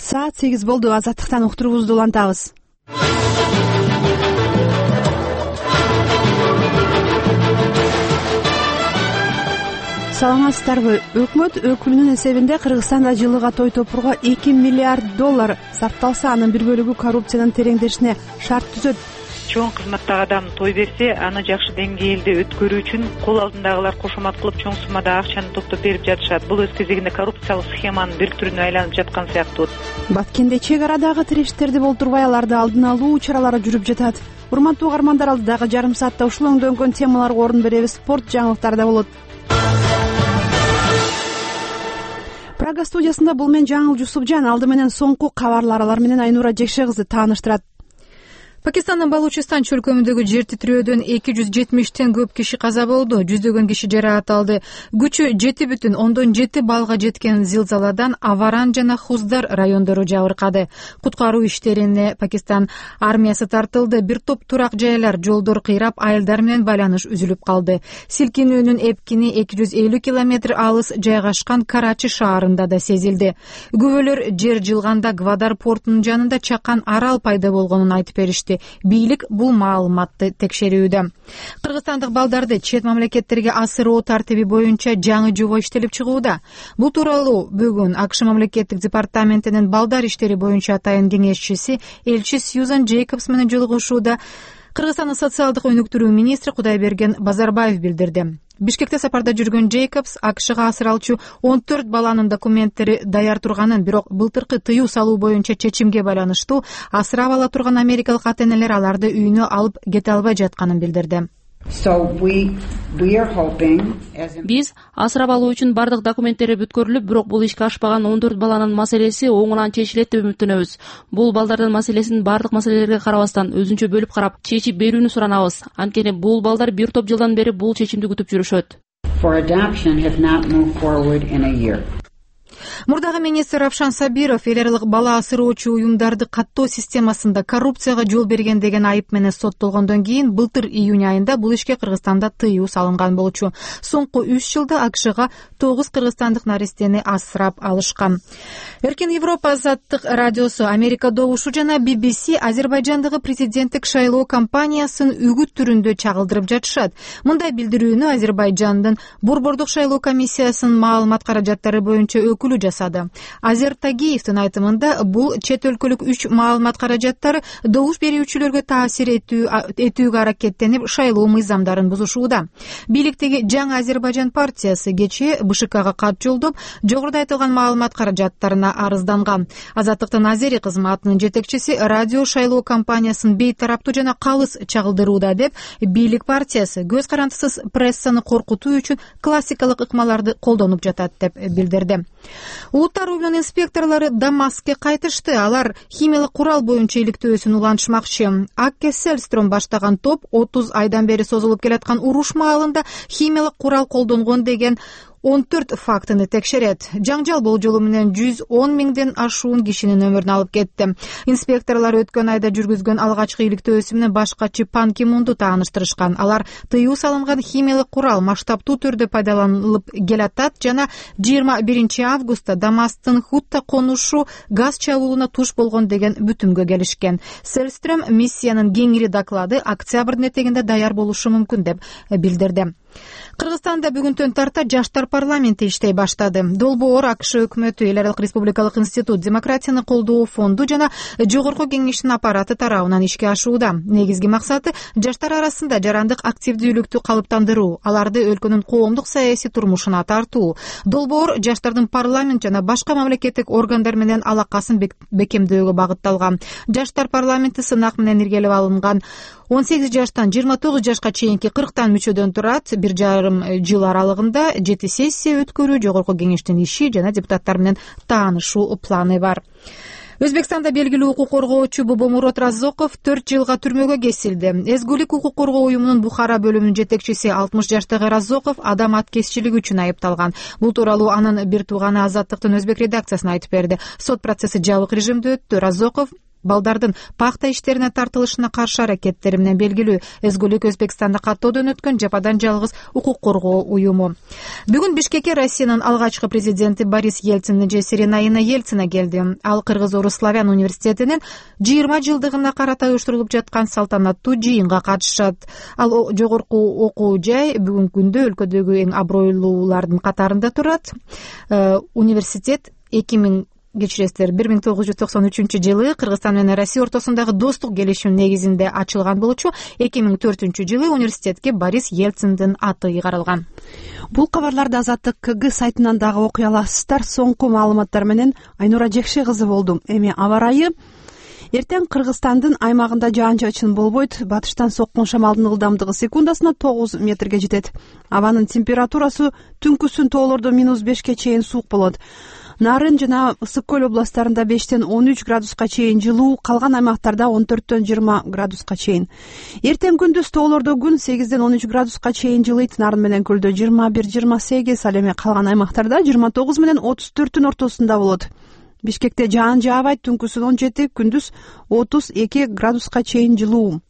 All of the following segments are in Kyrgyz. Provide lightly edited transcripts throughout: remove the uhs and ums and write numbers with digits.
Саат 8 болду. Азаттыктан уктуруубузду улантабыз. Саламатсыздарбы? Өкмөт өкүлүнүн эсебинде Кыргызстанда жылыга той топурго $2 миллиард сарпталса, анын бир бөлүгү коррупциянын тереңдешине шарт түзөт. Чоң кызматтагы адам той берсе, аны жакшы деңгээлде өткөрүү үчүн кол алдындагылар кошомат кылып чоң суммада акчаны топтоп берип жатышат. Бул өз кезегинде коррупциялык схеманын бир түрүнө айланып жаткан сыяктуу. Баткенде чек арадагы тирештерди болтурбай, аларды алдын алуу чаралары жүрүп жатат. Урматтуу угармандар, алдыдагы жарым саатта ушул өңдөнгөн темаларга орун беребиз. Спорт жаңылыктары да болот. Прага студиясында бул мен Жаңыл Жусупжан. Алды менен соңку кабарлар, алар менен Айнура Жекше кызы тааныштырат. Пакистандын Балучистан чөлкөмүндөгү жер титирөөдөн 270тен көп киши каза болду, жүздөгөн киши жаракат алды. Күчү 7,7 балга жеткен зилзаладан Аваран жана Хуздар райондору жабыркады. Куткаруу иштерине Пакистан армиясы тартылды. Бир топ турак жайлар, жолдор кыйрап, айылдар менен байланыш үзүлүп калды. Силкинүүнүн эпкини 250 километр алыс жайгашкан Карачи шаарында да сезилди. Күбөлөр жер жылганда Гвадар портунун жанында чакан арал пайда болгонун айтып беришти. Бийлик бул маалыматты текшерүүдө. Кыргызстандык балдарды чет мамлекеттерге асыруу тартиби боюнча жаңы жобо иштелип чыгууда. Бул тууралуу бүгүн АКШ мамлекеттик департаментинин балдар иштери боюнча атайын кеңешчиси элчи Сьюзан Джейкобс менен жолугушууда Кыргызстандын социалдык өнүктүрүү министри Кудайберген Базарбаев билдирди. Бишкекте сапарда жүргөн Джейкобс АКШга асыралчу 14 баланын документтери даяр турганын, бирок былтыркы тыюу салуу боюнча чечимге байланыштуу асырап ала турган америкалык ата-энелер аларды үйүнө алып кете албай жатканын билдирди. Биз асырап алуу үчүн бардык документтери бүткөрүлүп, бирок бул ишке ашпаган 14 баланын маселеси оңунан чечилет деп үмүттөнөбүз. Бул балдардын маселесин бардык маселелерге карабастан өзүнчө бөлүп карап чечип берүүнү суранабыз. Анткени бул балдар бир топ жылдан бери бул чечимди күтүп жүрүшөт. Мурдагы министр Равшан Сабиров эл аралык бала асыроочу уюмдарды каттоо системасында коррупцияга жол берген деген айып менен соттолгондон кийин былтыр июнь айында бул ишке Кыргызстанда тыюу салынган болчу. Соңку 3 жылда АКШга 9 кыргызстандык наристени асырап алышкан. Эркин Европа азаттык радиосу, Америка добушу жана BBC Азербайжандагы президенттик шайлоо кампаниясын үгүт түрүндө чагылдырып жатышат. Мындай билдирүүнү Азербайжандын Борбордук шайлоо комиссиясынын маалымат каражаттары боюнча өкүлү жасады. Азер Тагиевдин айтымында бул чет өлкөлүк 3 маалымат каражаттары добуш берүүчүлөргө таасир этүүгө аракеттенип, шайлоо мыйзамдарын бузушууда. Бийликтеги Жаңы Азербайжан партиясы кечээ БШКга кат жолдоп, жогоруда айтылган маалымат каражаттарына арызданган. Азаттыктын Азери кызматынын жетекчиси радио шайлоо кампаниясын бейтараптуу жана калыс чагылдырууда деп, бийлик партиясы көз карандысыз прессаны коркутуу үчүн классикалык ыкмаларды колдонуп жатат деп билдирди. Улуттар уюмунун инспекторлору Дамаскке кайтышты. Алар химиялык курал боюнча иликтөөсүн улантышмакчы. Акке Селстром баштаган топ 30 айдан бери созулуп келаткан уруш маалында химиялык курал колдонгон деген 14 фактыны текшерет. Жаңжал болжолу менен 110 миңден ашуун кишинин өмүрүн алып кетти. Инспекторлор өткөн айда жүргүзгөн алгачкы иликтөөсү менен башкачы Пан Ки Мунду тааныштырышкан. Алар тыюу салынган химиялык курал масштабтуу түрдө пайдаланылып келатат жана 21 августта Дамастын Хутта конушу газ чабуулуна туш болгон деген бүтүмгө келишкен. Селстрем миссиянын кеңири доклады октябрдын этегинде даяр болушу мүмкүн деп билдирди. Кыргызстанда бүгүнтөн тарта жаштар парламенти иштей баштады. Долбоор АКШ өкмөтү, Эл аралык республикалык институт, демократияны колдоо фонду жана жогорку кеңештин аппараты тарабынан ишке ашууда. Негизги максаты жаштар арасында жарандык активдүүлүктү калыптандыруу, аларды өлкөнүн коомдук саясий турмушуна тартуу. Долбоор жаштардын парламент жана башка мамлекеттик органдар менен алакасын бекемдөөгө багытталган. Жаштар парламенти сынак менен иргелеп алынган 18 жаштан 29 жашка чейинки 40 мүчөдөн турат. 1,5 жыл аралыгында 7 сессия өткөрүү, жогорку кеңештин иши жана депутаттар менен таанышуу планы бар. Өзбекстанда белгилүү укук коргоочу Бобомурод Раззоков 4 жылга түрмөгө кесилди. Эзгүлүк укук коргоо уюмунун Бухара бөлүмүнүн жетекчиси 60 жаштагы Раззоков адам аткезчилиги үчүн айыпталган. Бул тууралуу анын бир тууганы Азаттыктын өзбек редакциясына айтып берди. Сот процесси жабык режимде өттү. Раззоков балдардын пахта иштерине тартылышына каршы аракеттери менен белгилүү. Өзгөлүк Өзбекстанда каттоодон өткөн жападан жалгыз укук коргоо уюму. Бүгүн Бишкекке Россиянын алгачкы президенти Борис Ельцин эжеси Наина Ельцина келди. Ал Кыргыз-Орус славян университетинин 20 жылдыгына карата уюштурулуп жаткан салтанаттуу жыйынга катышат. Ал жогорку окуу жай бүгүнкү күндө өлкөдөгү эң абройлуулардын катарында турат. Университет 1993 жылы Кыргызстан менен Россия ортосундагы достук келишим негизинде ачылган болчу. 2004 жылы университетке Борис Ельциндин аты каралган. Бул кабарларды Азаттык КГ сайтынан дагы окуй аласыздар. Соңку маалыматтар менен Айнура Жекши кызы болду. Эми аба ырайы. Эртең Кыргызстандын аймагында жаан-чачын болбойт. Батыштан соккон шамалдын ылдамдыгы секундасына 9 метрге жетет. Абанын температурасы түнкүсүн тоолордо -5ке чейин суук болот. Нарын жана Ысык көл областарында 5тен 13 градуска чейин жылуу, калган аймактарда 14төн 20 градуска чейин. Эртең күндүз тоолордо күн 8ден 13 градуска чейин жылыйт. Нарын менен көлдө 21-28, ал эми калган аймактарда 29 менен 34түн ортосунда болот. Бишкекте жаан жаабайт, түнкүсүн 17, күндүз 32 градуска чейин жылуу.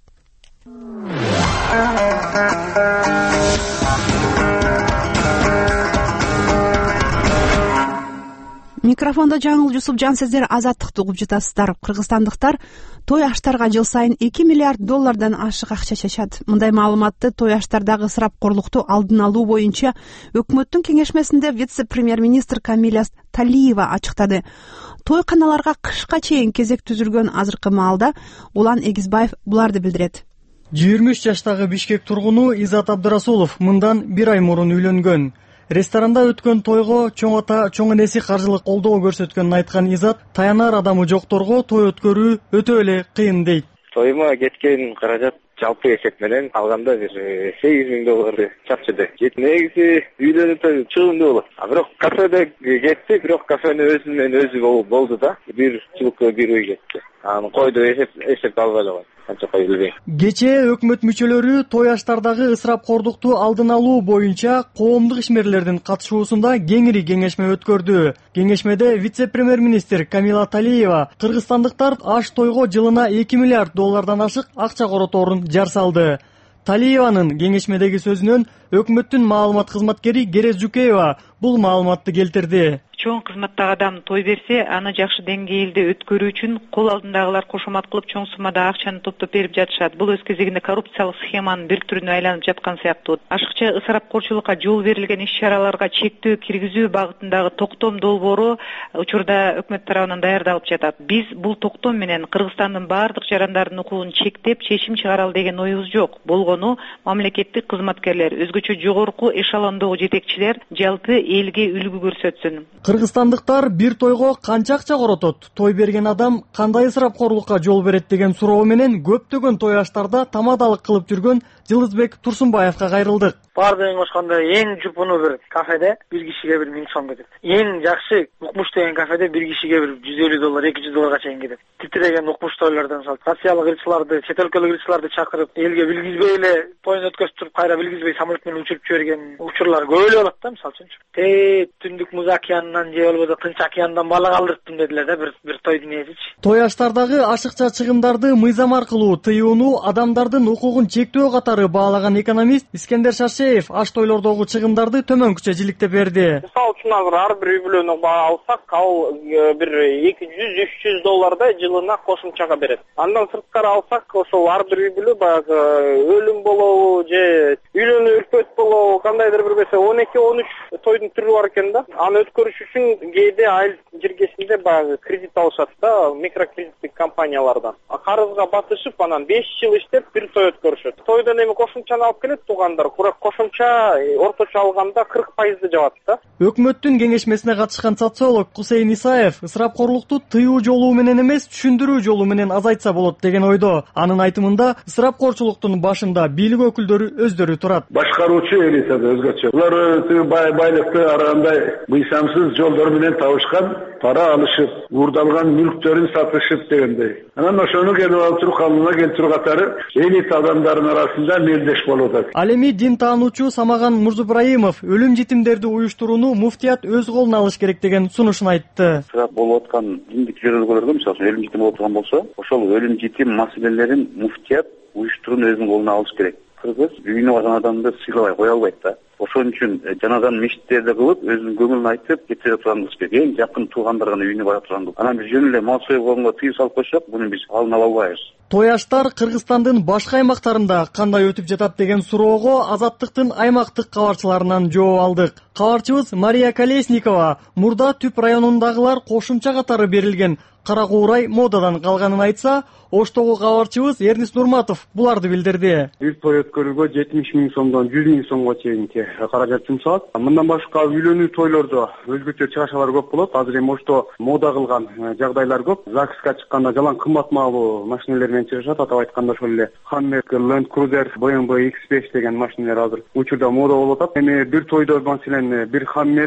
Микрофонда Жаңыл Жусуп Жансездер Азаттыкты угуп жатасыздар. Кыргызстандыктар той аштарга жыл сайын 2 миллиард доллардан ашык акча чачат. Мындай маалыматты той аштардагы ысырапкорлукту алдын алуу боюнча өкмөттүн кеңешмесинде вице-премьер-министр Камиля Талиева ачыктады. Той каналарга кышка чейин кезек түзүлгөн азыркы маалда Улан Эгизбаев буларды билдирет. 23 жаштагы Бишкек тургуну Изат Абдырасулов мындан 1 ай мурун үйлөнгөн. Ресторанда өткөн тойго чоң ата, чоң энеси каржылык колдоо көрсөткөнүн айткан Изат, таянар адамы жокторго той өткөрүү өтө эле кыйын дейт. Тойума кеткен каражат жалпы эсеп менен алганда бир 8.000 долларды чапчыды. Негизи үйлөнүп чыгымдуу болот. Бирок кафеде кетти, бирок кафенин өзүнөн өзү болду да. Бир жылкы бир үй кетти. Аны койду эсеп албай эле. Кечээ өкмөт мүчөлөрү той аштардагы ысырапкордукту алдын алуу боюнча коомдук ишмерлердин катышуусунда кеңири кеңешме өткөрдү. Кеңешмеде вице-премьер-министр Камиля Талиева кыргызстандыктар аш тойго жылына 2 миллиард доллардан ашык акча короторун жар салды. Талиеванын кеңешмедеги сөзүнөн өкмөттүн маалымат кызматкери Керез Жукеева бул маалыматты келтирди. Чоң кызматтагы адам той берсе, аны жакшы деңгээлде өткөрүү үчүн кол алдындагылар кошомат кылып чоң суммада акчаны топтоп берип жатышат. Бул өз кезегинде коррупциялык схеманын бир түрүнө айланып жаткан сыяктуу. Ашыкча ысырапкорчулукка жол берилген иш-чараларга чектөө киргизүү багытындагы токтом долбоору учурда өкмөт тарабынан даярдалып жатат. Биз бул токтом менен Кыргызстандын баардык жарандардын укугун чектеп, чечим чыгаралы деген оюбуз жок. Болгону мамлекеттик кызматкерлер, өзгөчө жогорку эшелондогу жетекчилер жалпы элге үлгү көрсөтсүн. Кыргызстандыктар бир тойго канча акча коротот, той берген адам кандай ысырапкорлукка жол берет деген суроо менен көптөгөн той аштарда тамадалык кылып жүргөн Жылызбек Турсунбаевга кайрылдык. Баардыгын кошкондо эң жупуну бир кафеде бир кишиге 1000 сом кетет. Эң жакшы укмуш деген кафеде бир кишиге бир 150 доллар, 200 долларга чейин кетет. Титиреген укмуш тойлордон салт. Россиялык ырчыларды, чет өлкөлүк ырчыларды чакырып, элге билгизбей эле тойун өткөзүп, кайра билгизбей самолет менен учуруп жиберген учурлар көп эле болот да, мисалы үчүн. Түндүк Муз океанынан же болбосо Тынч океандан балык алдырттым дедилер да бир тойдун ээсичи. Той аштардагы ашыкча чыгымдарды мыйзам аркылуу тыюуну адамдардын укугун чектөө катары баалаган экономист Искендер Шаршеев аш тойлордогу чыгымдарды төмөнкүчө жиликтеп берди. Мисалы үчүн азыр ар бир үй бүлөнү алсак, ал бир 200-300 доллардай жылына кошумчага берет. Андан сырткары алсак, ошол ар бир үй бүлө баягы өлүм болобу же үйлөнүү үрпөт болобу, кандайдыр бир нерсе 12-13 тойдун түрү бар экен да. Аны өткөрүш үчүн кээде айыл жергесинде баягы кредит алышат да, микрокредиттик компаниялардан. Карызга батышып, анан 5 жыл иштеп бир той өткөрүшөт. Тойдон эми кошумчаны алып келет туугандар, бирок кошумча орточо алганда 40% жабат да. Өкмөттүн кеңешмесине катышкан социолог Кусейн Исаев ысырапкорлукту тыюу жолу менен эмес, түшүндүрүү жолу менен азайтса болот деген ойдо. Анын айтымында ысырапкорчулуктун башында бийлик өкүлдөрү өздөрү турат. Башкаруучу элитада өзгөчө. Булар байлыкты ар кандай мыйзамсыз жолдор менен табышкан, пара алышып, уурдалган мүлктөрүн сатышып дегендей. Анан ошону келип алып туруп кануна келтирүү катары элит адамдардын арасында мелдеш болуп атат. Ал эми дин таануучу Самаган Мурзубраимов өлүм житимдерди уюштурууну муфтият өз колуна алыш керек деген сунушун айтты. Болуп аткан диндик жөрөлгөлөргө, мисалы үчүн өлүм житим болуп турган болсо, ошол өлүм житим маселелерин муфтият уюштурууну өзүнүн колуна алыш керек. Кыргыз үйүнө барган адамды сыйлабай кое албайт да. Ошон үчүн жаназаны мечиттерде кылып, өзүнүн көңүлүн айтып кетире турган кылыш керек. Эң жакын туугандар гана үйүнө бара турган. Анан биз жөн эле мал союп койгонго тыюу салып койсок, буну биз алына албайбыз. Той аштар Кыргызстандын башка аймактарында кандай өтүп жатат деген суроого Азаттыктын аймактык кабарчыларынан жооп алдык. Кабарчыбыз Мария Колесникова мурда Түп районундагылар кошумча катары берилген кара куурай модадан калганын айтса, Оштогу кабарчыбыз Эрнис Нурматов буларды билдирди. Бир той өткөрүүгө 70 000 сомдон 100 000 сомго чейин каражат жумшалат. Мындан башка үйлөнүү тойлордо өзгөчө чыгашалар көп болот. Азыр эми Ошто мода кылган жагдайлар көп. ЗАГСка чыкканда жалаң кымбат маалуу машиналар менен чыгышат. Атап айтканда ошол эле Hammer, Land Cruiser, BMW X5 деген машиналар азыр учурда мода болуп атат. Эми бир тойдо маселен бир Hammer,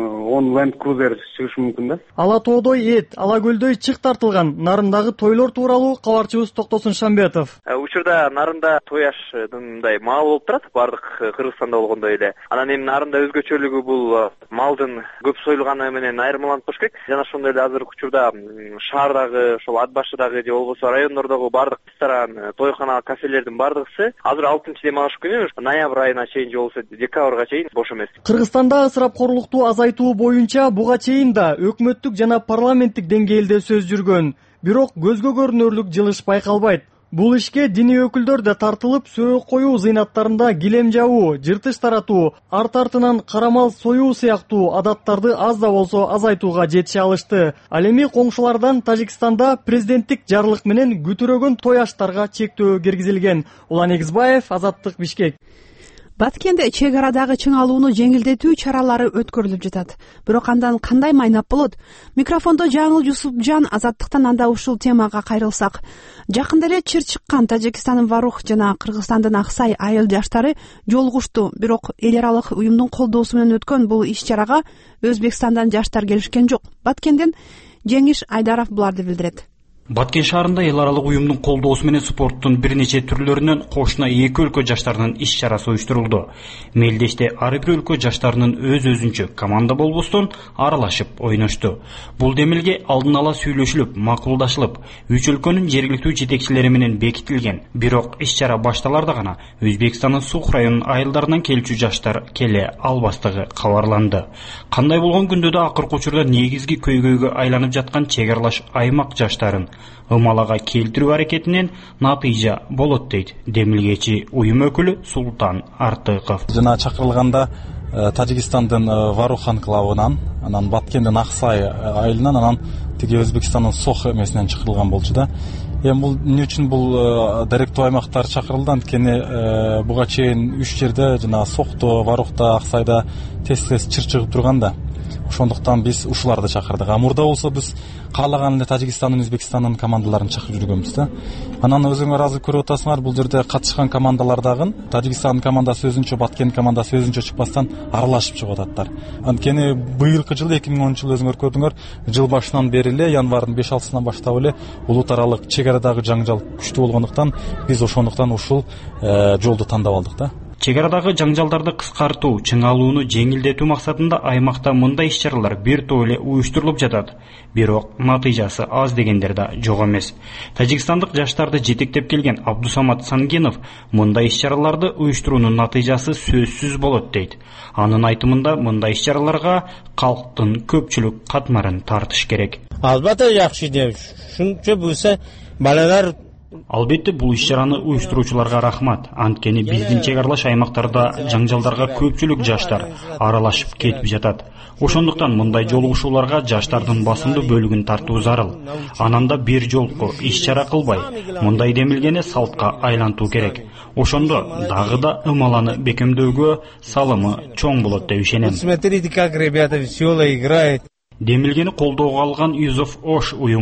10 Land Cruiser чыгышы мүмкүн да. Ала тоодой эт, ала көлдөй чык тартылган Нарындагы тойлор тууралуу кабарчыбыз Токтосун Шамбетов. Учурда Нарында той ашындай маал болуп турат, бардык Кыргызстанда болгондой эле. Анан эми Нарында өзгөчөлүгү бул малдын көп союлганы менен айырмаланып кош керек. Жана ошондой эле азыр учурда шаардагы, ошол ат башыдагы же болбосо райондордогу бардык ресторан, тойхона, кафелердин бардыгысы азыр 6-дем алыш күнү ноябрь айына чейин же болбосо декабрга чейин бош эмес. Кыргызстанда ысырапкорлукту азайтуу боюнча буга чейин да өкмөттүк жана парламенттик деңгээлде сөз жүргөн. Бирок көзгө көрүнөрлүк жылыш байкалбайт. Бул ишке диний өкүлдөр да тартылып, сөөгө коюу зыйнаттарында килем жабуу, жыртыш таратуу, арт артынан карамал союу сыяктуу адаттарды аз да болсо азайтууга жетише алышты. Ал эми коңшулардан Тажикстанда президенттик жарлык менен күтүрөгөн той аштарга чектөө киргизилген. Улан Эгизбаев, Азаттык, Бишкек. Баткенде чек арадагы чыңалууну жеңилдетүү чаралары өткөрүлүп жатат. Бирок андан кандай майнап болот? Микрофондо Жаңыл Жусупжан, Азаттыктан анда ушул темага кайрылсак. Жакында эле чыр чыккан Тажикстандын Варух жана Кыргызстандын Аксай айыл жаштары жолугушту. Бирок эл аралык уюмдун колдоосу менен өткөн бул иш-чарага Өзбекстандан жаштар келишкен жок. Баткенден Жеңиш Айдаров буларды билдирет. Баткен шаарында эл аралык уюмдун колдоосу менен спорттун бир нече түрлөрүнөн кошуна эки өлкө жаштарынын иш-чарасы уюштурулду. Мелдеште ар бир өлкө жаштарынын өз-өзүнчө команда болбостон аралашып ойношту. Бул демилге алдын ала сүйлөшүлүп, макулдашылып, үч өлкөнүн жергиликтүү жетекчилери менен бекитилген. Бирок иш-чара башталарда гана Өзбекстандын Сух районунун айылдарынан келчү жаштар келе албастыгы кабарланды. Кандай болгон күндө да акыркы учурда негизги көйгөйгө айланып жаткан чек аралаш аймак жаштарын ымалага келтирүү аракетинен натыйжа болот дейт демилгечи уюм өкүлү Султан Артыков. Жана чакырылганда Тажикстандын Варух анклавынан, анан Баткендин Аксай айылынан, анан тиги Өзбекстандын Сох эмесинен чакырылган болчу да. Эми бул эмне үчүн бул даректүү аймактар чакырылды? Анткени буга чейин 3 жерде жана Сохто, Варухта, Аксайда тез-тез чыр чыгып турган да. Ошондуктан биз ушуларды чакырдык. Мурда болсо биз каалаган эле Тажикстандын, Өзбекстандын командаларын чакырып жүргөнбүз да. Анан өзүңөр азыр көрүп атасыңар, бул жерде катышкан командалардагы Тажикстандын командасы өзүнчө, Баткендин командасы өзүнчө чыкпастан аралашып чыгып ататтар. Анткени быйылкы жыл 2010 жыл өзүңөр көрдүңөр, жыл башынан бери эле январдын 5-6-сынан баштап эле улут аралык чек арадагы жаңжал күчтүү болгондуктан биз ошондуктан ушул жолду тандап алдык да. Чек арадагы жаңжалдарды кыскартуу, чыңалууну жеңилдетүү максатында аймакта мындай иш-чаралар бир топ эле уюштурулуп жатат. Бирок натыйжасы аз дегендер да жок эмес. Тажикстандык жаштарды жетектеп келген Абдусамат Сангенов мындай иш-чараларды уюштуруунун натыйжасы сөзсүз болот дейт. Анын айтымында мындай иш-чараларга калктын көпчүлүк катмарын тартыш керек. Албетте жакшы деп. Шунча болсо балалар Албетте бул иш-чараны уюштуруучуларга рахмат. Анткени биздин чек аралаш аймактарда жаңжалдарга көпчүлүк жаштар аралашып кетип жатат. Ошондуктан мындай жолугушууларга жаштардын басымдуу бөлүгүн тартуу зарыл. Ананда бир жолку иш-чара кылбай, мындай демилгени салтка айлантуу керек. Ошондо дагы да ымаланы бекемдөөгө салымы чоң болот деп ишенем. Смотрите, как ребята весело играют. Демилгени колдоого алган Юзов Ош уюму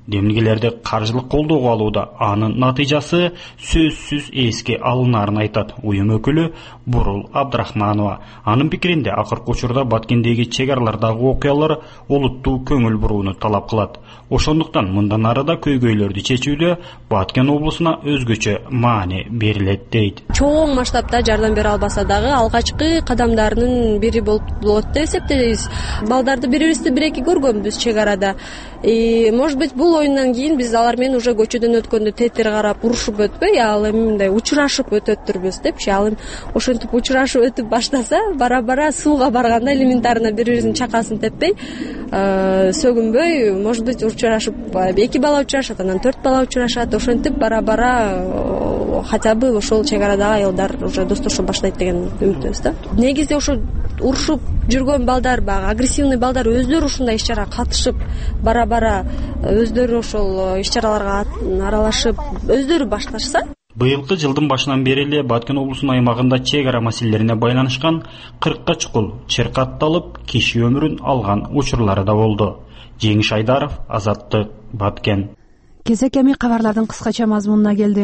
демилгелерди каржылык колдоого алууда. Анын натыйжасы сөзсүз эске алынарын айтат уюм өкүлү Бурул Абдрахманова. Анын пикиринде акыркы учурда Баткендеги чек аралардагы окуялар олуттуу көңүл бурууну талап кылат. Ошондуктан мындан ары да көйгөйлөрдү чечүүдө Баткен облусуна өзгөчө маани берилет дейт. Чоң масштабта жардам бере албаса дагы алгачкы кадамдарынын бири болот деп эсептейбиз. Балдарды бирибизди бир-эки көргөнбүз чек арада. Может быть, бул оюндан кийин биз алар менен уже көчөдөн өткөндө тетир карап урушуп өтпөй, ал эми мындай учурашып өтөттүрбүз депчи. Ал эми ошентип учурашып өтүп баштаса, бара-бара сууга барганда элементарно бири-биринин чакасын теппей, сөгүнбөй, может быть, учурашып 2 бала учурашат, анан 4 бала учурашат. Ошентип бара-бара хотя бы ошол чек арадагы аялдар уже достошо баштайт деген үмүттөбүз да. Негизи ошо урушуп жүргөн балдар, баягы агрессивный балдар өздөрү ушундай иш-чарага катышып, бара-бара өздөрү ошол иш-чараларга аралашып, өздөрү башташса. Быйылкы жылдын башынан бери эле Баткен облусунун аймагында чек ара маселелерине байланышкан 40ка чукул черкатталып, киши өмүрүн алган учурлары да болду. Жеңиш Айдаров, Азаттык, Баткен. Кезек эми кабарлардын кыскача мазмунуна келди.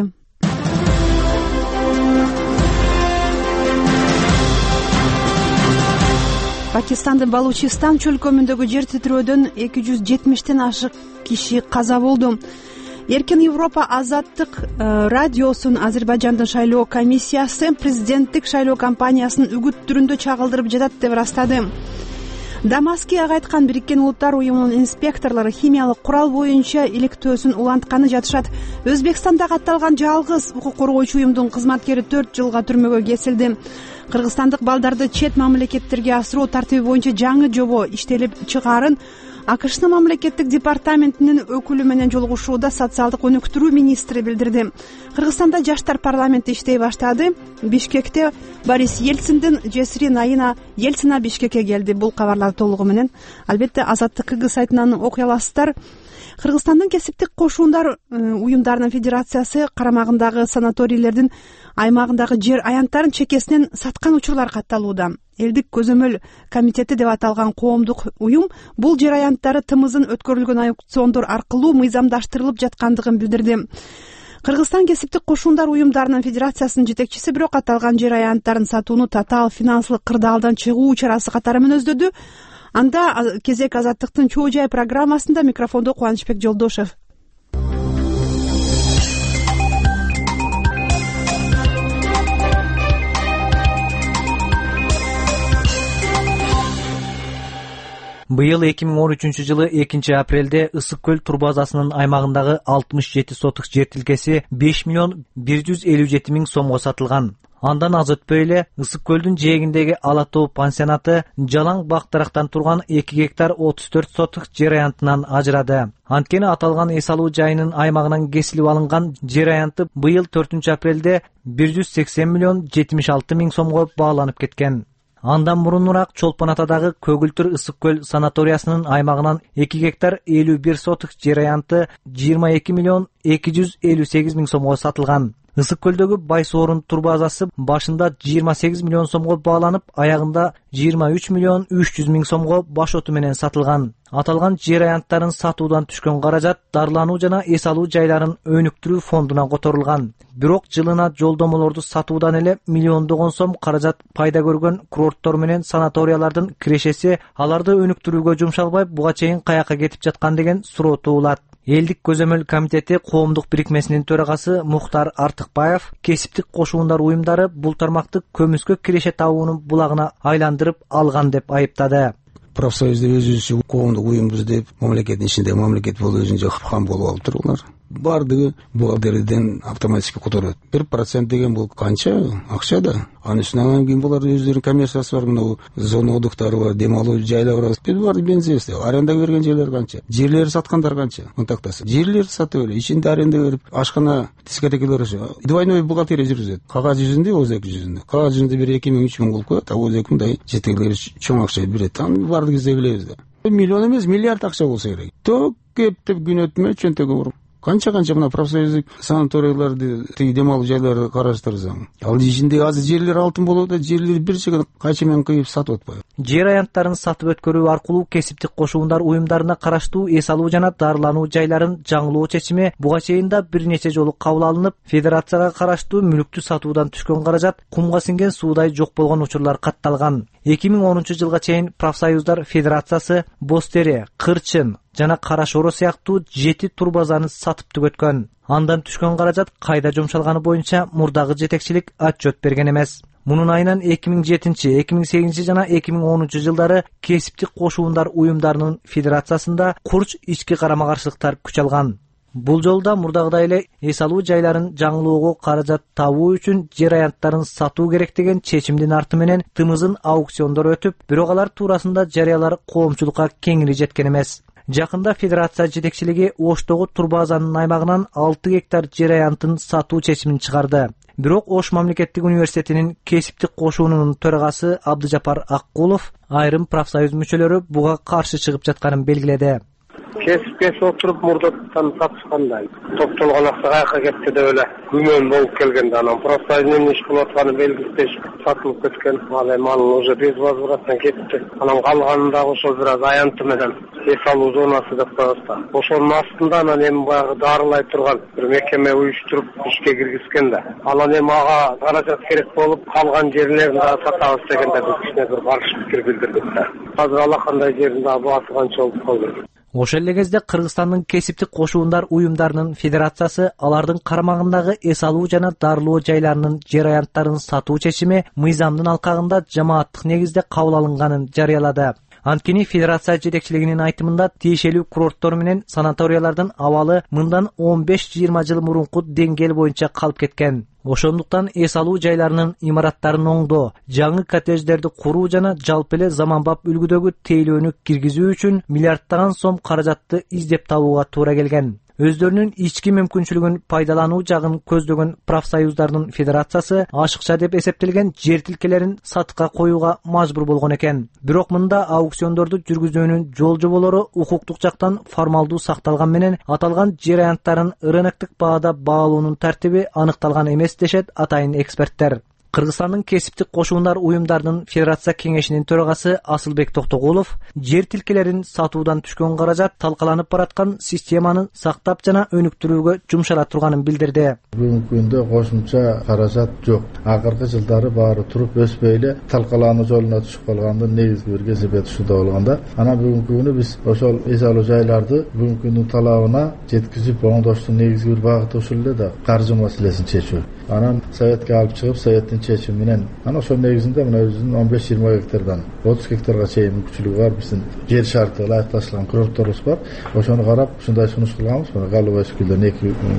Пакистандын Балучистан чөлкөмүндөгү жер титирөөдөн 270тен ашык киши каза болду. Эркин Европа Азаттык радиосун Азербайжандын шайлоо комиссиясы президенттик шайлоо кампаниясынын үгүт түрүндө чагылдырып жатат деп ырастады. Дамаскияга айткан Бириккен Улуттар уюмунун инспекторлору химиялык курал боюнча иликтөөсүн улантканы жатышат. Өзбекстанда катталган жалгыз укук коргоочу уюмдун кызматкери 4 жылга түрмөгө кесилди. Кыргызстандык балдарды чет мамлекеттерге асыруу тартиби боюнча жаңы жобо иштелип чыгаарын АКШнын мамлекеттик департаментинин өкүлү менен жолугушууда социалдык өнүктүрүү министри билдирди. Кыргызстанда жаштар парламенти иштей баштады. Бишкекте Борис Ельциндин жесири Наина Ельцина Бишкекке келди. Бул кабарлар толугу менен албетте Азаттык КГ сайтынан окуй аласыздар. Кыргызстандын кесиптик кошуундар уюмдарынын федерациясы карамагындагы санаторийлердин аймагындагы жер аянттарын чекесинен саткан учурлар катталууда. Элдик көзөмөл комитети деп аталган коомдук уюм бул жер аянттары тымызын өткөрүлгөн аукциондор аркылуу мыйзамдаштырылып жаткандыгын билдирди. Кыргызстан кесиптик кошуундар уюмдарынын федерациясынын жетекчиси бирок аталган жер аянттарын сатууну татаал финансылык кырдаалдан чыгуу чарасы катары мүнөздөдү. Анда кезек Азаттыктын чоо жай программасында микрофондо Кубанычбек Жолдошев. Быйыл 2013-жылы 2-апрелде Ысык көл турбазасынын аймагындагы 67 сотук жер тилкеси 5 миллион 157 миң сомго сатылган. Андан аз өтпөй эле Ысык көлдүн жээгиндеги Ала тоо пансионаты жалаң бактарактан турган 2 гектар 34 сотук жер аянтынан ажырады. Анткени аталган эс алуу жайынын аймагынан кесилип алынган жер аянты быйыл 4-апрелде 180 миллион 76 миң сомго бааланып кеткен. Андан мурунураак Чолпон атадагы Көгүлтүр Ысык көл санаториясынын аймагынан 2 гектар 51 сотук жер аянты 22 миллион 258 миң сомго сатылган. Ысык көлдөгү Байсоорун турбазасы башында 28 миллион сомго бааланып, аягында 23 миллион 300 миң сомго баш оту менен сатылган. Аталган жер аянттарын сатуудан түшкөн каражат дарлануу жана эс алуу жайларын өнүктүрүү фондуна которулган. Бирок жылына жолдомолорду сатуудан эле миллиондогон сом каражат пайда көргөн курорттор менен санаториялардын кирешеси аларды өнүктүрүүгө жумшалбай буга чейин каяка кетип жаткан деген суроо туулат. Элдик көзөмөл комитети коомдук бирикмесинин төрагасы Мухтар Артыкбаев кесиптик кошуундар уюмдары бул тармакты көмүскө киреше табуунун булагына айландырып алган деп айыптады. Профсоюздар өзүнчө коомдук уюмбуз деп мамлекеттин ичинде мамлекет болуп өзүнчө кам болуп алып туруңар. Бардыгы бухгалтерден автоматически которот. 1% деген бул канча акча да. Анын үстүнө анан кийин булар өздөрүнүн коммерциясы бар, мына зона отдыхтары бар, дем алуу жайлары бар. Бид барды бензес, аренда берген жерлер канча, жерлерди саткандар канча. Мынтактасы жерлерди сатып эле, ичинде аренда берип, ашкана дискотекалар двойной бухгалтерия жүргүзөт. Кагаз жүзүндө, ОЗЭК жүзүндө. Кагаз жүзүндө 2 миң 3 миң болуп коет, ОЗЭК мындай жетегилер чоң акча берет. Аны бардыгыбыз да билебиз да. Миллион эмес, миллиард акча болсо керек. Ток кеп деп күн өтмөй чөнтөгө канча мына профсоюздук санаторияларды, дем алуу жайларды караштырсаң, ал ичинде азыр жерлер алтын болуп атат, жерлерди бир чек кайча менен кыйып сатып атпайбы. Жер аянттарын сатып өткөрүү аркылуу кесиптик кошуундар уюмдарына караштуу эс алуу жана дарылануу жайларын жаңылоо чечими буга чейин да бир нече жолу кабыл алынып, федерацияга караштуу мүлүктү сатуудан түшкөн каражат кумга сиңген суудай жок болгон учурлар катталган. 2010-жылга чейин профсоюздар федерациясы Бостери, Кырчын жана Карашоро сыяктуу 7 турбазаны сатып түгөткөн. Андан түшкөн каражат кайда жумшалганы боюнча мурдагы жетекчилик отчет берген эмес. Мунун айынан 2007, 2008 жана 2010 жылдары кесиптик кошуундар уюмдарынын федерациясында курч ички карама-каршылыктар күч алган. Бул жолда мурдагыдай эле эс алуу жайларын жаңылоого каражат табуу үчүн жер аянттарын сатуу керек деген чечимдин арты менен тымызын аукциондор өтүп, бирок алар туурасында жарыялар коомчулукка кеңири жеткен эмес. Жакында федерация жетекчилиги Оштогу турбазанын аймагынан 6 гектар жер аянтын сатуу чечимин чыгарды. Бирок Ош мамлекеттик университетинин кесиптик кошуунунун төрагасы Абдыжапар Аккулов айрым профсоюз мүчөлөрү буга каршы чыгып жатканын белгиледи. Кесип отуруп мурдаттан сатышкандай. Топтолгон акча каяка кетти деп эле күмөн болуп келгенде анан профсоюздун иш кылып атканы белгисиз сатылып кеткен. Ал эми анын уже безвозвратно кетти. Анан калганын дагы ошол бир аз аянты менен эс алуу зонасы деп коебуз да. Ошонун астында анан эми баягы дарылай турган бир мекеме уюштуруп ишке киргизген да. Анан эми ага каражат керек болуп, калган жерлерин дагы сатабыз дегенде биз кичине бир каршы пикир билдирдик да. Азыр алакандай жерин дагы батырганча болуп калды. Ошол эле кезде Кыргызстандын кесиптик кошуундар уюмдарынын федерациясы алардын карамагындагы эс алуу жана дарылоо жайларынын жер аянттарын сатуу чечими мыйзамдын алкагында жамааттык негизде кабыл алынганын жарыялады. Анткени федерация жетекчилигинин айтымында тиешелүү курорттор менен санаториялардын абалы мындан 15-20 жыл мурунку деңгээл боюнча калып кеткен. Ошондуктан эс алуу жайларынын имараттарын оңдоо, жаңы коттедждерди куруу жана жалпы эле заманбап үлгүдөгү тейлөөнү киргизүү үчүн миллиарддаган сом каражатты издеп табууга туура келген. Өздөрүнүн ички мүмкүнчүлүгүн пайдалануу жагын көздөгөн профсоюздардын федерациясы ашыкча деп эсептелген жер тилкелерин сатыкка коюуга мажбур болгон экен. Бирок мында аукциондорду жүргүзүүнүн жол жоболору укуктук жактан формалдуу сакталган менен аталган жер аянттарын рыноктук баада баалоонун тартиби аныкталган эмес дешет атайын эксперттер. Кыргызстандын кесиптик кошуундар уюмдарынын федерация кеңешинин төрагасы Асылбек Токтогулов жер тилкелерин сатуудан түшкөн каражат талкаланып бараткан системаны сактап жана өнүктүрүүгө жумшала турганын билдирди. Бүгүнкү күндө кошумча каражат жок. Акыркы жылдары баары туруп өспөй эле талкалануу жолуна түшүп калгандын негизги бир кесепет ушунда болгонда. Анан бүгүнкү күнү биз ошол эс алуу жайларды бүгүнкү күндүн талабына жеткизип оңдоштун негизги бир багыты ушул эле да каржы маселесин чечүү. Анан советке алып чыгып, советтин чечими менен анан ошол негизинде мына өзүнүн 15-20 гектардан 30 гектарга чейин мүмкүнчүлүгү бар биздин жер шарты ылайыкташылган курортторубуз бар. Ошону карап ушундай сунуш кылганбыз. Мына Галыбай Сүкүлдөн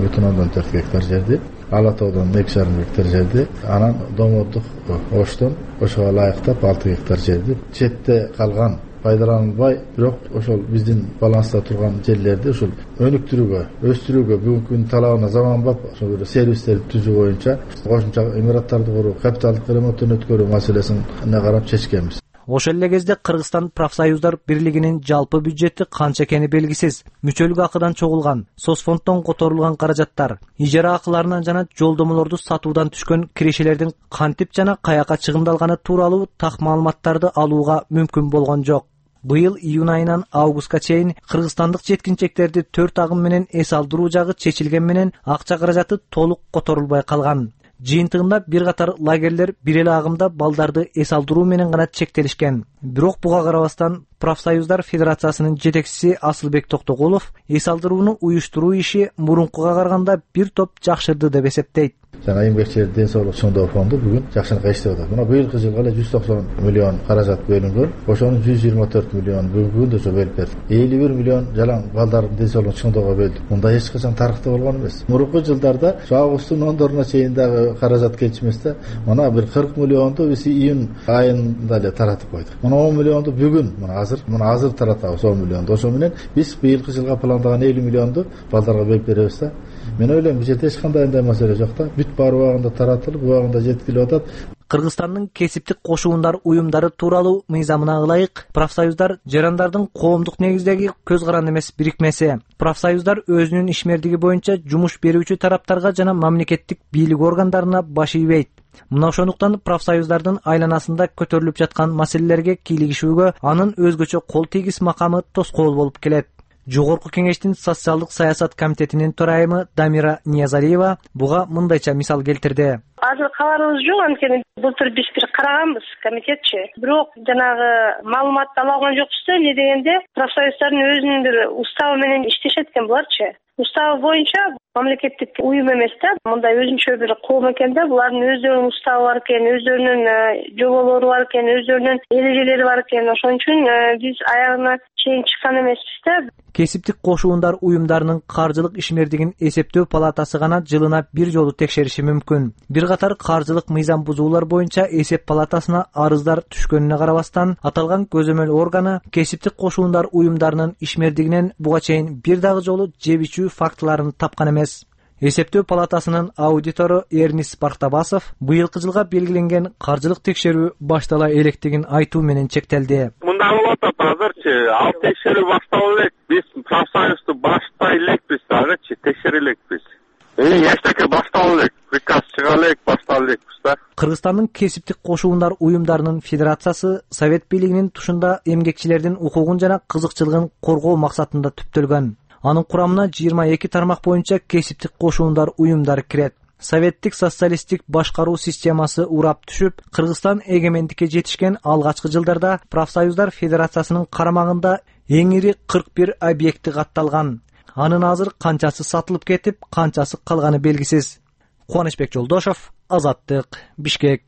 2,4 гектар жерди, Ала Тоодон 2,5 гектар жерди, анан Домоддук Оштон ошого ылайыктап 6 гектар жерди. Четте калган пайдаланылбай, бирок ошол биздин баланста турган жерлерди ушул өнүктүрүүгө, өстүрүүгө, бүгүнкү күндүн талабына заманбап ошол бир сервистерди түзүү боюнча кошумча имараттарды куруу, капиталдык ремонттун өткөрүү маселесин карап чечкенбиз. Ошол эле кезде Кыргызстан профсоюздар бирлигинин жалпы бюджети канча экени белгисиз. Мүчөлүк акыдан чогулган, соцфонддон которулган каражаттар, ижара акыларынан жана жолдомолорду сатуудан түшкөн кирешелердин кантип жана каяка чыгымдалганы тууралуу так маалыматтарды алууга мүмкүн болгон жок. Быйыл июнь айынан августка чейин кыргызстандык жеткинчектерди 4 агым менен эс алдыруу жагы чечилген менен акча каражаты толук которулбай калган. Жыйынтыгында бир катар лагерлер бир эле агымда балдарды эс алдыруу менен гана чектелишкен. Бирок буга карабастан профсоюздар федерациясынын жетекчиси Асылбек Токтогулов эс алдырууну уюштуруу иши мурункуга караганда бир топ жакшырды деп эсептейт. Жана эмгекчилер ден соолук чыңдоо фонду бүгүн жакшыракай иштеп атат. Мына быйылкы жылга эле 190 миллион каражат бөлүнгөн. Ошонун 124 миллион бүгүнкү күндө ошо бөлүп берди. 51 миллион жалаң балдардын ден соолугун чыңдоого бөлдүк. Мындай эч качан тарыхта болгон эмес. Мурунку жылдарда ошо августтун 10-доруна чейин дагы каражат келчү эмес да. Мына бир 40 миллионду биз июнь айында эле таратып койдук. Мына 10 миллионду бүгүн, мына азыр таратабыз 10 миллионду. Ошо менен биз быйылкы жылга пландаган 50 миллионду балдарга бөлүп беребиз да. Мен ойлойм, бул жерде эч кандай маселе жок да. Бүт бар убагында таратылып, убагында жеткилип атат. Кыргызстандын кесиптик кошуундар уюмдары тууралуу мыйзамына ылайык, профсоюздар жарандардын коомдук негиздеги көз каранды эмес бирикмеси. Профсоюздар өзүнүн ишмердиги боюнча жумуш берүүчү тараптарга жана мамлекеттик бийлик органдарына баш ийбейт. Мына ошондуктан профсоюздардын айланасында көтөрүлүп жаткан маселелерге кийлигишүүгө анын өзгөчө кол тийгис макамы тоскоол болуп келет. Жогорку кеңештин социалдык саясат комитетинин төрайымы Дамира Ниязалиева буга мындайча мисал келтирди. Азыр кабарыбыз жок, анткени былтыр биз бир караганбыз комитетчи. Бирок жанагы маалыматты ала алган жокпуз да, эмне дегенде профсоюздардын өзүнүн бир уставы менен иштешет экен буларчы. Уставы боюнча мамлекеттик уюм эмес да, мындай өзүнчө бир коом экен да, булардын өздөрүнүн уставы бар экен, өздөрүнүн жоболору бар экен, өздөрүнүн эрежелери бар экен. Ошон үчүн биз аягына чейин чыккан эмеспиз да. Кесиптик кошуундар уюмдарынын каржылык ишмердигин эсептөө палатасы гана жылына бир жолу текшериши мүмкүн. Бир катар каржылык мыйзам бузуулар боюнча эсеп палатасына арыздар түшкөнүнө карабастан, аталган көзөмөл органы кесиптик кошуундар уюмдарынын ишмердигинен буга чейин бир дагы жолу жебичүү фактыларын тапкан эмес. Эсептөө палатасынын аудитору Эрнис Партабасов быйылкы жылга белгиленген каржылык текшерүү баштала электигин айтуу менен чектелди. Мындай болуп атат азырчы, ал текшерүү баштала элек, биз профсоюзду баштай элекпиз дагычы, текшере элекпиз. Эчтеке баштала элек, приказ чыга элек, баштала элекпиз да. Кыргызстандын кесиптик кошуундар уюмдарынын федерациясы Совет бийлигинин тушунда эмгекчилердин укугун жана кызыкчылыгын коргоо максатында түптөлгөн. Анын курамына 22 тармак боюнча кесиптик кошуундар уюмдары кирет. Советтик социалисттик башкаруу системасы урап түшүп, Кыргызстан эгемендикке жетишкен алгачкы жылдарда профсоюздар федерациясынын карамагында эң ири 41 объекти катталган. Анын азыр канчасы сатылып кетип, канчасы калганы белгисиз. Кубанычбек Жолдошов, Азаттык, Бишкек.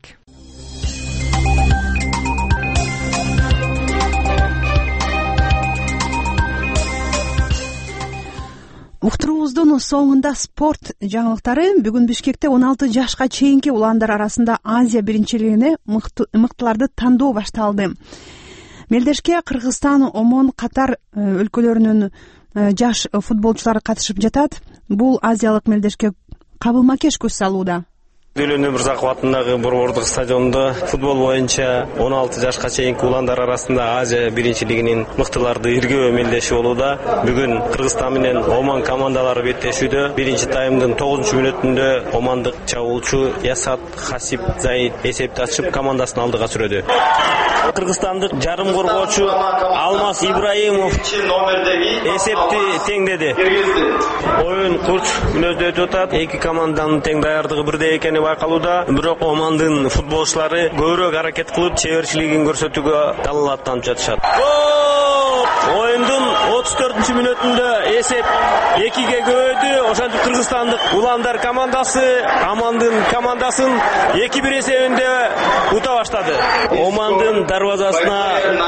Уктуруубуздун соңунда спорт жаңылыктары. Бүгүн Бишкекте 16 жашка чейинки уландар арасында Азия биринчилигине мыктыларды тандоо башталды. Мелдешке Кыргызстан, Омон, Катар өлкөлөрүнүн жаш футболчулары катышып жатат. Бул азиялык мелдешке кабыл макеш көз салууда. Дүүлөн Өмүрзаков атындагы борбордук стадиондо футбол боюнча 16 жашка чейинки уландар арасында Азия биринчилигинин мыктыларды иргөө мелдеши болууда. Бүгүн Кыргызстан менен Оман командалары беттешүүдө. Биринчи таймдын 9-мүнөтүндө омандык чабуучу Ясат Хасип Заид эсепти ачып командасын алдыга сүрөдү. Кыргызстандык жарым коргоочу Алмаз Ибраимов эсепти теңдеди. Оюн курч мүнөздө өтүп атат. Эки команданын тең даярдыгы бирдей экени байкалууда. Бирок Омандын футболчулары көбүрөөк аракет кылып, чеберчилигин көрсөтүүгө талаптанып жатышат. Оюндун 34-мүнөтүндө эсеп 2-ге көбөйдү. Ошентип Кыргызстандык уландар командасы Омандын командасын 2-1 эсебинде ута баштады. Омандын дарвазасына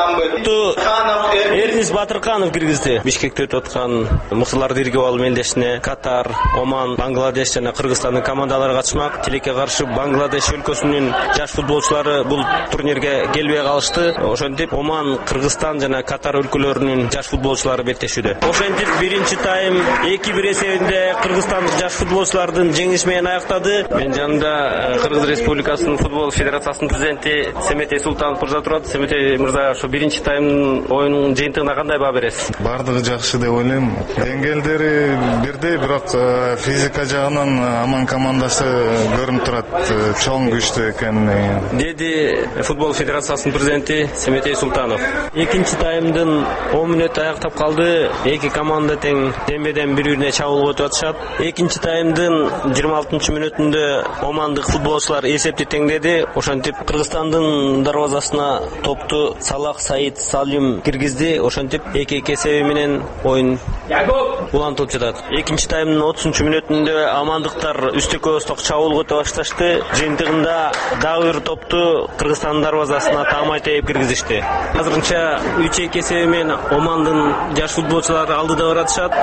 Эрнис Батырканов киргизди. Бишкекте өтүп аткан мыктыларды иргеп алуу мелдешине Катар, Оман, Бангладеш жана Кыргызстандын командалары катышмак. Тилекке каршы Бангладеш өлкөсүнүн жаш футболчулары бул турнирге келбей калышты. Ошентип Оман, Кыргызстан жана Катар өлкөлөрүнүн жаш футболчулары беттешүүдө. Ошентип биринчи тайм 2-1 эсебинде Кыргызстандык жаш футболчулардын жеңиши менен аяктады. Мен жанымда Кыргыз Республикасынын футбол федерациясынын президенти Семетей Султанов мырза турат. Семетей мырза, ошо биринчи таймдын оюнунун жыйынтыгына кандай баа бересиз? Бардыгы жакшы деп ойлойм. Деңгээлдери бирдей, бирок физика жагынан Оман командасы көрүнүп турат, чоң күчтүү экенин деди футбол федерациясынын президенти Семетей Султанов. Экинчи таймдын 10 мүнөтү аяктап калды. Эки команда тең дембеден бири-бирине чабуулга өтүп атышат. Экинчи таймдын 26-мүнөтүндө омандык футболчулар эсепти теңдеди. Ошентип Кыргызстандын дарвазасына топту Салах Саид Салим киргизди. Ошентип 2-2 эсеби менен оюн улантылып жатат. Экинчи таймдын 30-мүнөтүндө омандыктар үстүккө ыстык чабуулга өтө башташты. Жыйынтыгында дагы бир топту Кыргызстандын дарвазасына таамай тээп киргизишти. Азырынча 3-2 эсеби менен Омандын жаш футболчулары алдыда баратышат.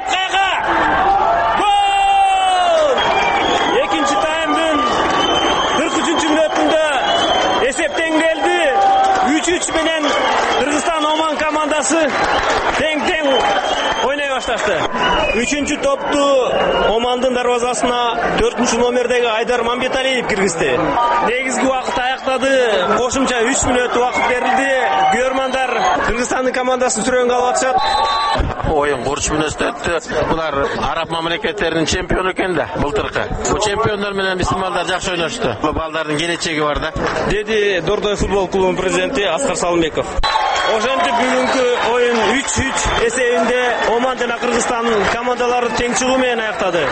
Экинчи таймдын 43-мүнөтүндө эсеп теңделди. 3-3 менен Кыргызстан Оман командасы тең ойной башташты. 3 топту Омандын дарбазасына 4 номердеги Айдар Мамбеталиев киргизди. Негизги убакыт аяктады. Кошумча 3 мүнөт убакыт берилди. Күйөрмандар Кыргызстандын командасын сүрөнгө алып атышат. Оюн курч мүнөт өттү. Булар араб мамлекеттеринин чемпиону экен да былтыркы. Бул чемпиондор менен биздин балдар жакшы ойношту. Бул балдардын келечеги бар да. Деди Дордой футбол клубунун президенти Аскар Салымбеков. Ошентип бүгүнкү оюн 3-3 эсебинде Оман жана Кыргызстан командалары тең чыгуу менен аяктады.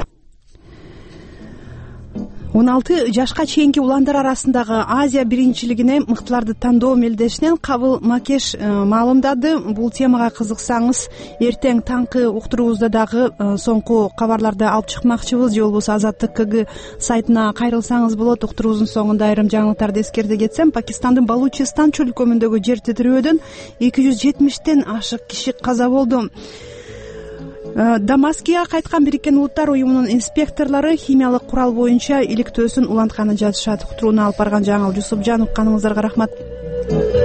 16 жашка чейинки уландар арасындагы Азия биринчилигине мыктыларды тандоо мелдешинен Кабыл Макеш маалымдады. Бул темага кызыксаңыз, эртең таңкы уктуруубузда дагы соңку кабарларды алып чыкмакчыбыз, же болбосо Азаттык КГ сайтына кайрылсаңыз болот. Уктуруубуздун соңунда айрым жаңылыктарды эскерте кетсем, Пакистандын Балучистан чөлкөмүндөгү жер титирөөдөн 270тен ашык киши каза болду. Дамаския кайткан Бириккен Улуттар уюмунун инспекторлору химиялык курал боюнча иликтөөсүн улантканын жазышат. Уктурууну алып барган Жаңыл Жусупжанов, каныңыздарга рахмат.